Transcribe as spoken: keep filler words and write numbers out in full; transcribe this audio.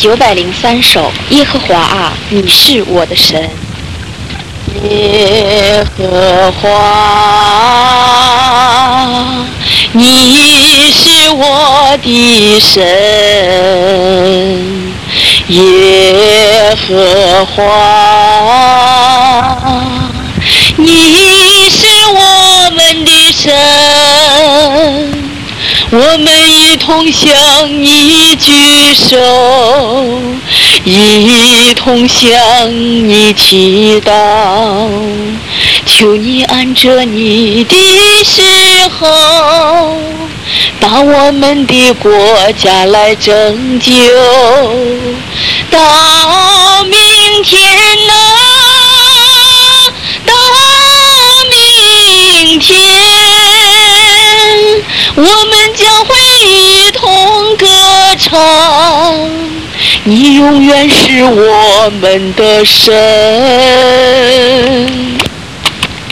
九百零三首，耶和华啊，你是我的神。 耶和华，你是我的神。耶和华，你是我们的神。我们一同向你举手，一同向你祈祷，求你按着你的时候，把我们的国家来拯救。到明天啊，到明天，我们将会一同歌唱，你永远是我们的神。